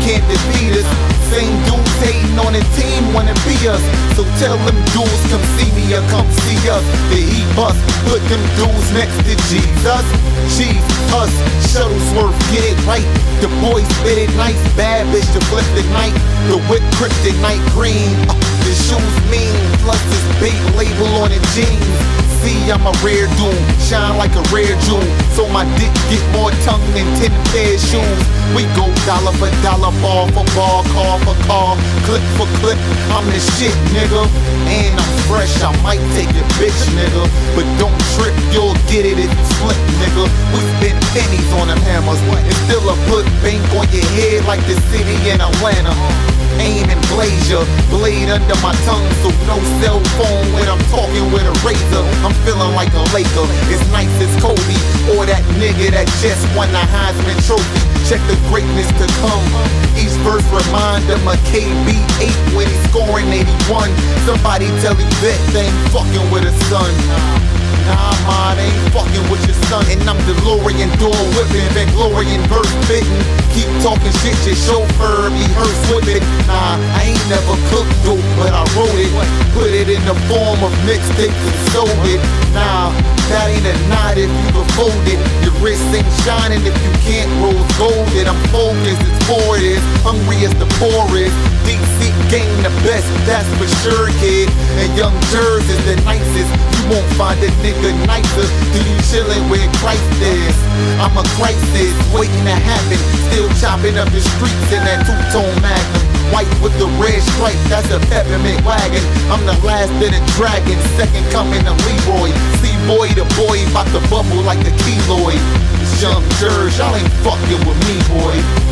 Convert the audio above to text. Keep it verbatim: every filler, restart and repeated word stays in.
can't defeat us. Same dudes hating on the team wanna be us. So tell them dudes come see me or come see us. The heat bus, put them dudes next to Jesus. Cheese, us, Shuttlesworth, get it right. The boys spit it nice, bad bitch to flip the night. The whip kryptonite green, uh, the shoes mean. Plus this bait label on the jeans. See, I'm a rare dude, shine like a rare jewel. So my dick get more tongue than ten pair of shoes. We go dollar for dollar, ball for ball, car for car, clip for clip. I'm the shit, nigga. And I'm fresh, I might take your bitch, nigga. But don't trip, you'll get it if you slip, nigga. We spend pennies on them hammers, and still a put bank on your head like the city in Atlanta. Aim and blaze ya, blade under my tongue, so no cell phone when I'm talking with a razor. I'm feeling like a Laker, it's nice as Kobe, or that nigga that just won the Heisman Trophy. Check the greatness to come. Each verse remind him of K B eight when he's scoring eighty-one. Somebody tell him that they ain't fucking with his son. Nah, ma, they ain't fucking with your son. And I'm DeLorean door whipping, Vainglorian verse fitting. Keep talking shit, your chauffeur be hearse whipping. Nah, I ain't never cooked dope, but I wrote it. Put it in the form of mixtapes and sold it. Nah, that ain't a knot if you can fold it. Your wrist ain't shining if you can't rose gold it. I'm focused, it's for it is. Hungry as the poorest. D C gang the best, that's for sure, kid. And Young Jers is the nicest. You won't find a nigga nicer till you chillin' where Christ is. I'm a crisis waiting to happen. Still chopping up the streets in that two-tone Magnum. White with the red stripe, that's a peppermint wagon. I'm the last of the dragon, second coming of Leroy. See boy, the boy bout to bubble like a keloid. It's Young Jers, y'all ain't fucking with me, boy.